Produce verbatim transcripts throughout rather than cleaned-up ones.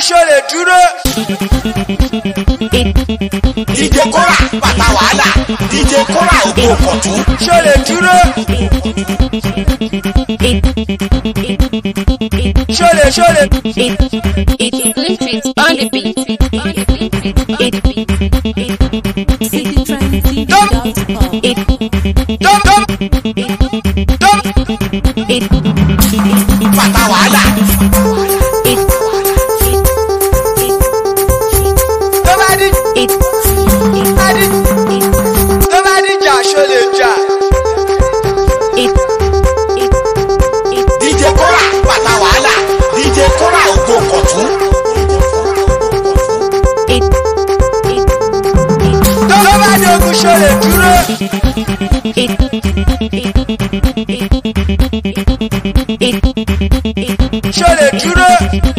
ṣó lè dúró. D J Kora bàtà wàhálà, D J Kora ògbó kọ̀tún. Ṣó lè dúró. Ṣó lè ṣó lè. On the beat. Dum dum dum dum. Bàtà wàhálà. Tó bá di. Tó bá di jà ṣó lè jà. D J Kora bàtà wàhálà, D J Kora ògbó kọ̀tún. Tó bá di ogun ṣó lè dúró. Ṣó lè dúró.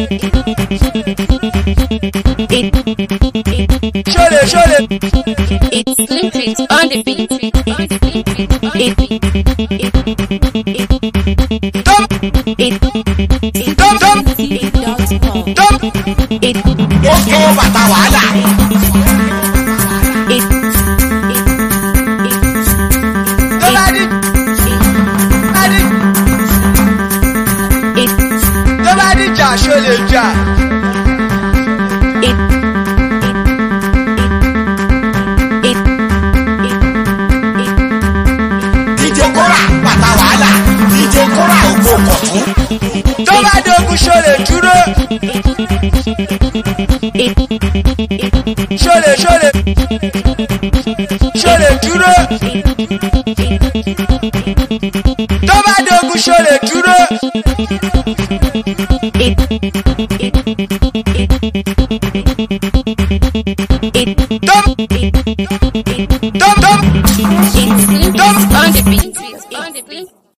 Ṣó lè ṣó lè. It's Slim Treat on the beat. Dum dum dum dum. Ó tó bàtà wàhálà. Tó bá di. Bá di. Tó bá di jà ṣó lè jà. D J Kora bàtà wàhálà, D J Kora ògbó kọ̀tún. Tó bá di ogun ṣó lè dúró. Ṣó lè ṣó lè. Ṣó lè dúró. Tó bá di ogun ṣó lè dúró. Dum dum dum. It's Slim Treat on the beat. On the beat.